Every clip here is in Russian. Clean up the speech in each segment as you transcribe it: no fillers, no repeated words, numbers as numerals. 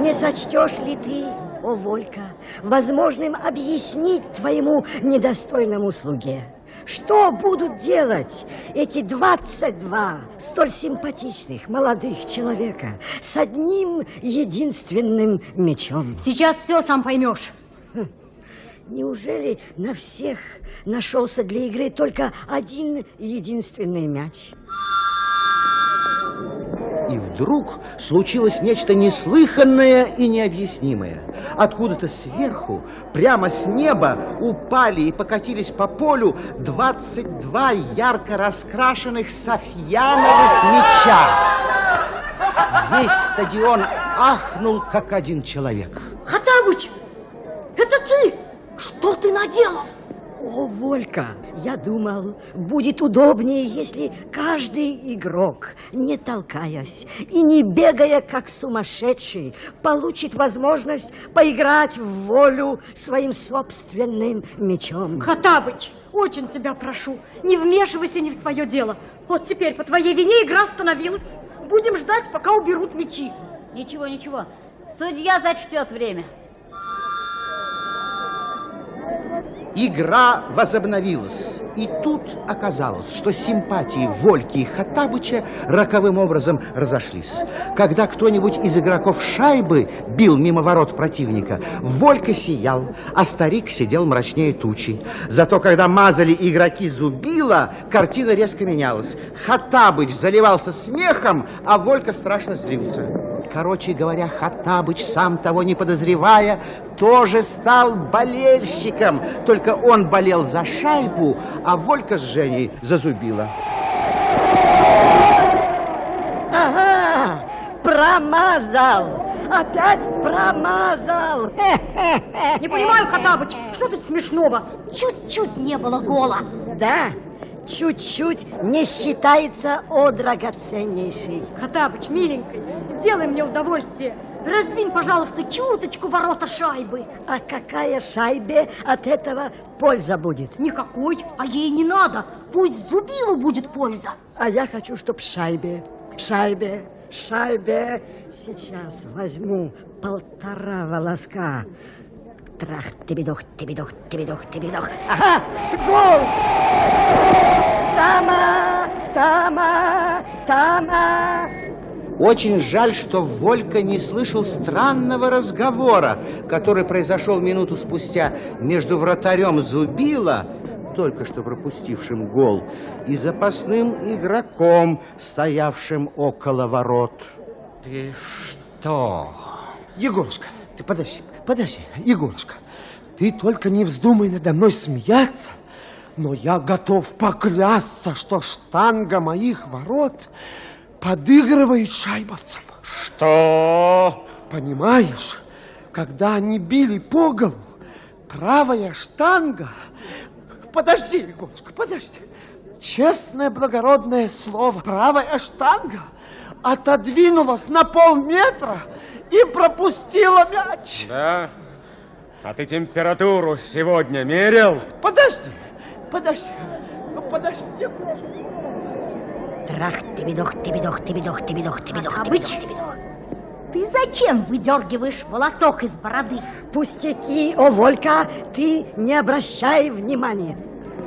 Не сочтешь ли ты, о Волька, возможным объяснить твоему недостойному слуге, что будут делать эти 22 столь симпатичных молодых человека с одним единственным мечом? Сейчас все сам поймешь. Неужели на всех нашелся для игры только один единственный мяч? И вдруг случилось нечто неслыханное и необъяснимое. Откуда-то сверху, прямо с неба, упали и покатились по полю 22 ярко раскрашенных софьяновых мяча. Весь стадион ахнул, как один человек. Хаттабыч, это ты? Что ты наделал? О, Волька, я думал, будет удобнее, если каждый игрок, не толкаясь и не бегая, как сумасшедший, получит возможность поиграть в волю своим собственным мячом. Хаттабыч, очень тебя прошу, не вмешивайся не в свое дело. Вот теперь по твоей вине игра остановилась. Будем ждать, пока уберут мячи. Ничего, ничего. Судья зачтет время. Игра возобновилась. И тут оказалось, что симпатии Вольки и Хаттабыча роковым образом разошлись. Когда кто-нибудь из игроков шайбы бил мимо ворот противника, Волька сиял, а старик сидел мрачнее тучи. Зато когда мазали игроки зубила, картина резко менялась. Хаттабыч заливался смехом, а Волька страшно злился. Короче говоря, Хаттабыч, сам того не подозревая, тоже стал болельщиком. Только он болел за шайбу, а Волька с Женей за зубило. Ага, промазал. Опять промазал. Не понимаю, Хаттабыч, что тут смешного? Чуть-чуть не было гола. Да, чуть-чуть не считается, о драгоценнейший. Хаттабыч, миленький, сделай мне удовольствие. Раздвинь, пожалуйста, чуточку ворота шайбы. А какая шайбе от этого польза будет? Никакой, а ей не надо. Пусть зубилу будет польза. А я хочу, чтоб шайбе. Сейчас возьму 1,5 волоска. Трах, тебедох. Ага, гол! Тама! Очень жаль, что Волька не слышал странного разговора, который произошел минуту спустя между вратарем зубила, только что пропустившим гол, и запасным игроком, стоявшим около ворот. Ты что? Егорушка, ты подожди, Егорушка, ты только не вздумай надо мной смеяться, но я готов поклясться, что штанга моих ворот подыгрывает шайбовцам. Что? Понимаешь, когда они били по голу, правая штанга... Подожди, Егорушка, подожди. Честное благородное слово, правая штанга отодвинулась на полметра и пропустила мяч. Да? А ты температуру сегодня мерил? Подожди, Егорушка. Трах, тебедох. Хаттабыч, ты зачем выдергиваешь волосок из бороды? Пустяки, о, Волька, ты не обращай внимания.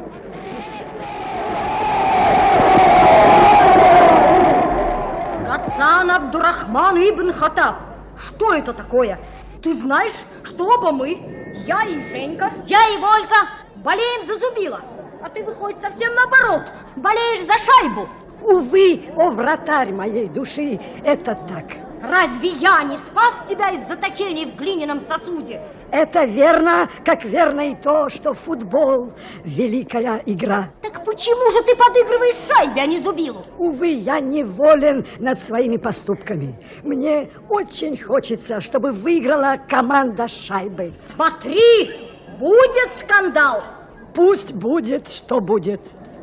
Гасан Абдурахман ибн Хаттаб, что это такое? Ты знаешь, что оба мы, я и Женька, Я и Волька. болеем за зубило. А ты, выходит, совсем наоборот, болеешь за шайбу. Увы, о, вратарь моей души, это так. Разве я не спас тебя из заточения в глиняном сосуде? Это верно, как верно и то, что футбол – великая игра. Так почему же ты подыгрываешь шайбе, а не зубилу? Увы, я неволен над своими поступками. Мне очень хочется, чтобы выиграла команда шайбы. Смотри, будет скандал. Пусть будет, что будет.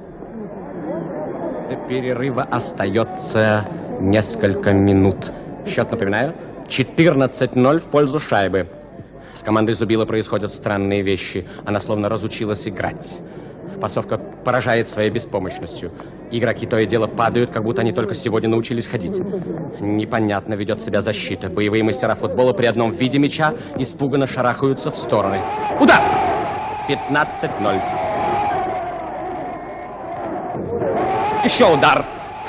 До перерыва остается несколько минут. Счет, напоминаю, 14-0 в пользу шайбы. С командой Зубила происходят странные вещи. Она словно разучилась играть. Пасовка поражает своей беспомощностью. Игроки то и дело падают, как будто они только сегодня научились ходить. Непонятно ведет себя защита. Боевые мастера футбола при одном виде мяча испуганно шарахаются в стороны. Удар! 15-0. Еще удар.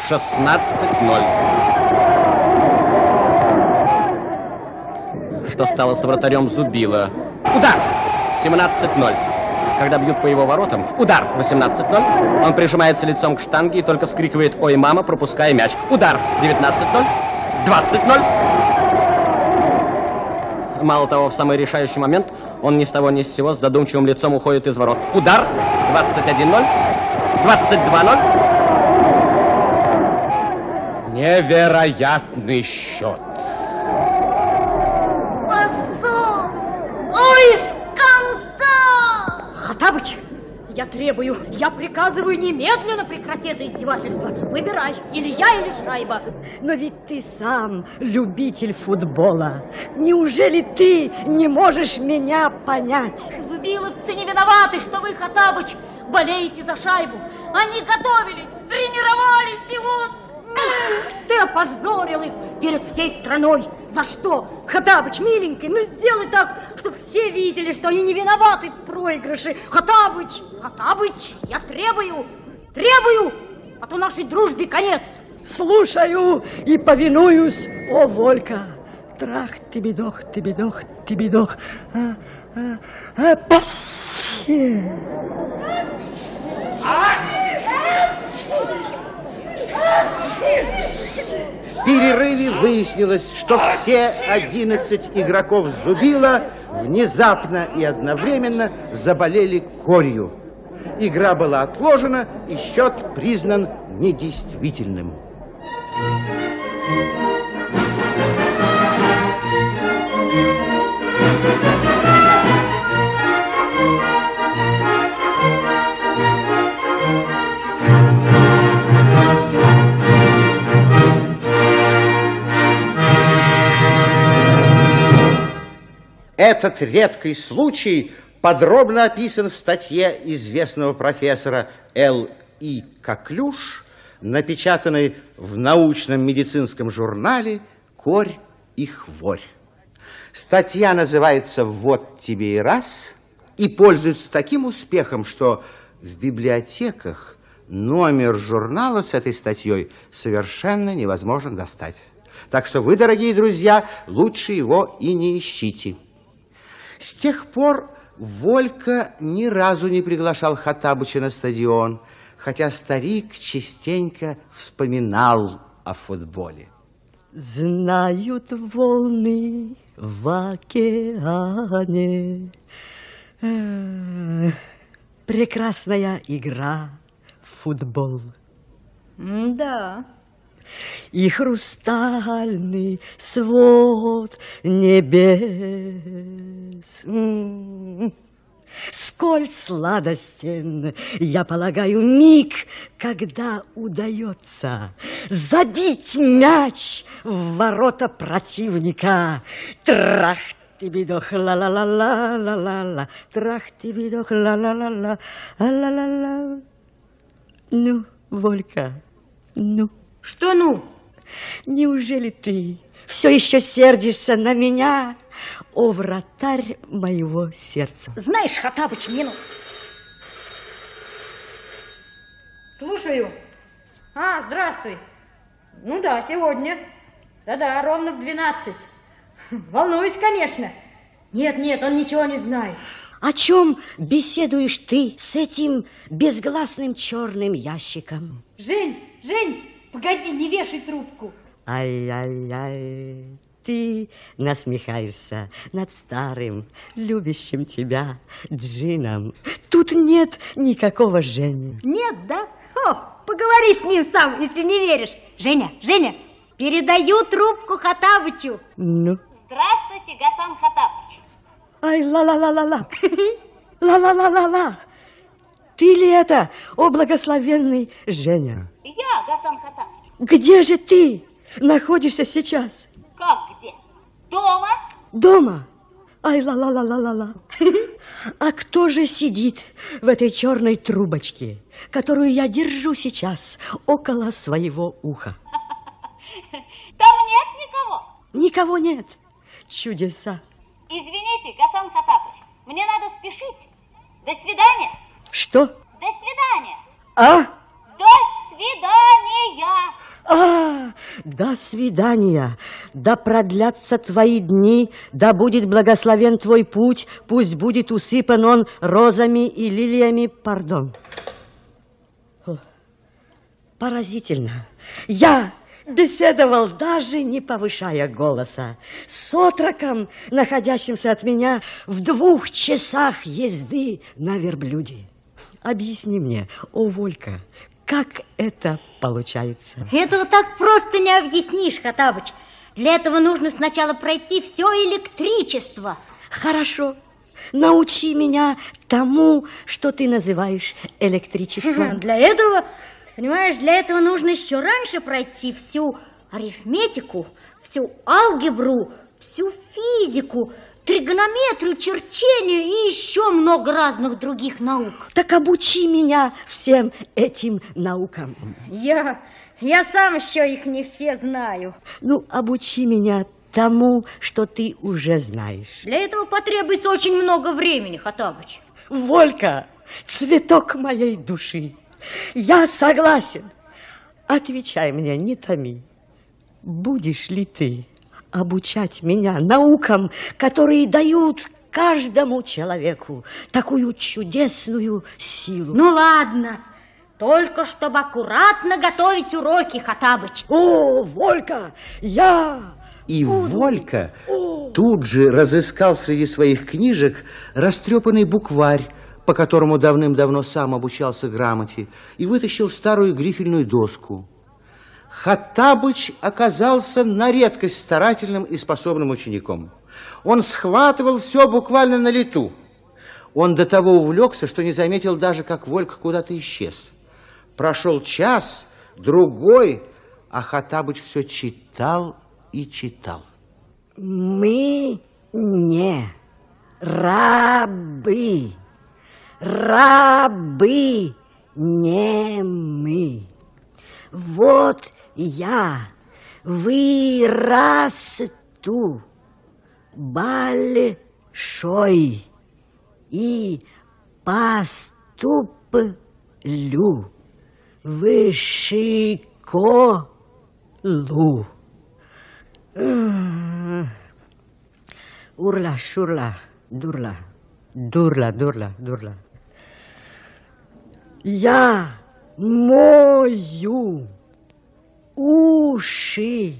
16-0. Что стало с вратарем Зубила? Удар! 17-0. Когда бьют по его воротам, удар! 18-0. Он прижимается лицом к штанге и только вскрикивает «Ой, мама!», пропуская мяч. Удар! 19-0. 20-0. Мало того, в самый решающий момент он ни с того ни с сего с задумчивым лицом уходит из ворот. Удар! 21-0. 22-0. Невероятный счет. Позор! Ой, скандал! Хаттабыч, я требую, я приказываю немедленно прекратить это издевательство. Выбирай, или я, или шайба. Но ведь ты сам любитель футбола. Неужели ты не можешь меня понять? Зубиловцы не виноваты, что вы, Хаттабыч, болеете за шайбу. Они готовились, тренировались и вот... Ты опозорил их перед всей страной. За что? Хаттабыч, миленький, ну сделай так, чтобы все видели, что они не виноваты в проигрыше. Хаттабыч, Хаттабыч, я требую, а то нашей дружбе конец. Слушаю и повинуюсь, о, Волька. Трах, тебедох, тебедох, тебедох. В перерыве выяснилось, что все 11 игроков Зубила внезапно и одновременно заболели корью. Игра была отложена, и счет признан недействительным. Этот редкий случай подробно описан в статье известного профессора Л.И. Коклюш, напечатанной в научном медицинском журнале «Корь и хворь». Статья называется «Вот тебе и раз» и пользуется таким успехом, что в библиотеках номер журнала с этой статьей совершенно невозможно достать. Так что вы, дорогие друзья, лучше его и не ищите. С тех пор Волька ни разу не приглашал Хаттабыча на стадион, хотя старик частенько вспоминал о футболе. Знают волны в океане. Прекрасная игра, футбол. Да. И хрустальный свод небес. Сколь сладостен, я полагаю, миг, когда удается забить мяч в ворота противника. Трах-ти-бидох, ла-ла-ла-ла-ла-ла-ла, трах-ти-бидох, ла-ла-ла-ла, ла-ла-ла-ла. Ну, Волька, ну. Что ну? Неужели ты все еще сердишься на меня, о вратарь моего сердца? Знаешь, Хаттабыч, минут. Слушаю. Здравствуй. Ну да, сегодня. Да-да, ровно в 12. Волнуюсь, конечно. Нет, он ничего не знает. О чем беседуешь ты с этим безгласным черным ящиком? Жень, погоди, не вешай трубку. Ай-яй-яй, ты насмехаешься над старым, любящим тебя Джином. Тут нет никакого Жени. Нет, да? Поговори с ним сам, если не веришь. Женя, передаю трубку Хаттабычу. Ну? Здравствуйте, Гасан Хаттабыч. Ай, ла-ла-ла-ла-ла. Ла-ла-ла-ла-ла. Ты ли это, о благословенный Женя? Я, Гасан Хаттабыч. Где же ты находишься сейчас? Как где? Дома? Дома? Ай, ла-ла-ла-ла-ла-ла. А кто же сидит в этой черной трубочке, которую я держу сейчас около своего уха? Там нет никого. Никого нет. Чудеса. Извините, Гасан Хаттабыч, мне надо спешить. До свидания. Что? До свидания. А? До свидания. До свидания. Да продлятся твои дни, да будет благословен твой путь, пусть будет усыпан он розами и лилиями, пардон. Поразительно. Я беседовал, даже не повышая голоса, с отроком, находящимся от меня в 2 часах езды на верблюде. Объясни мне, о, Волька, как это получается? Этого так просто не объяснишь, Хаттабыч. Для этого нужно сначала пройти все электричество. Хорошо. Научи меня тому, что ты называешь электричеством. Для этого, понимаешь, для этого нужно еще раньше пройти всю арифметику, всю алгебру, всю физику, тригонометрию, черчение и еще много разных других наук. Так обучи меня всем этим наукам. Я сам еще их не все знаю. Ну, обучи меня тому, что ты уже знаешь. Для этого потребуется очень много времени, Хаттабыч. Волька, цветок моей души, я согласен. Отвечай мне, не томи. Будешь ли ты обучать меня наукам, которые дают каждому человеку такую чудесную силу? Ну ладно, только чтобы аккуратно готовить уроки, Хаттабыч. О, Волька, И Волька тут же разыскал среди своих книжек растрепанный букварь, по которому давным-давно сам обучался грамоте, и вытащил старую грифельную доску. Хаттабыч оказался на редкость старательным и способным учеником. Он схватывал все буквально на лету. Он до того увлекся, что не заметил даже, как Волька куда-то исчез. Прошел час, другой, а Хаттабыч все читал и читал. Мы не рабы, рабы не мы. Вот я вырасту большой и поступлю в школу. Урла, шурла, дурла, дурла, дурла, дурла. Я мою уши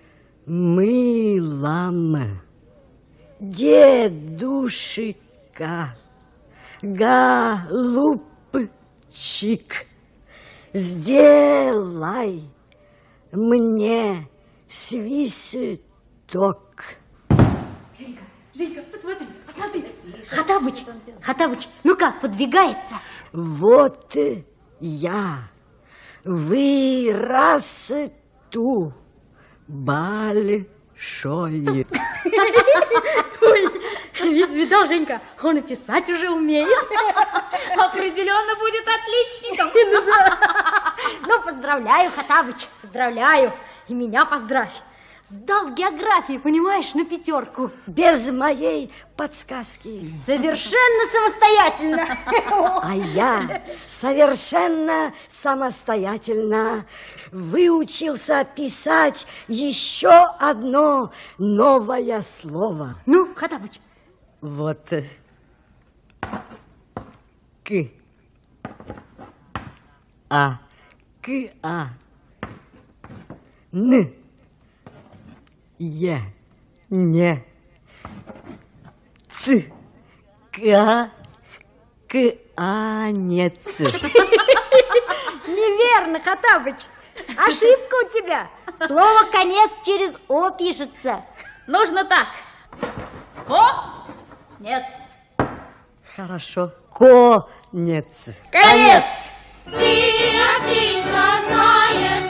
мылом. Дедушка, голубчик, сделай мне свисток. Женька, посмотри. Хаттабыч, ну как, подвигается? Вот я вырасту большой. Ой, видал, Женька, он и писать уже умеет. Определенно будет отличником. Ну, поздравляю, Хаттабыч, поздравляю. И меня поздравь. Сдал географию, понимаешь, на 5. Без моей подсказки. Совершенно самостоятельно. А я совершенно самостоятельно выучился писать еще одно новое слово. Ну, Хаттабыч. Вот. К. А. К. А. Н. Е. Не. Ц. Конец. Неверно, Хаттабыч. Ошибка у тебя. Слово «конец» через «о» пишется. Нужно так. О, нет. Хорошо. Конец. Конец. Ты отлично знаешь.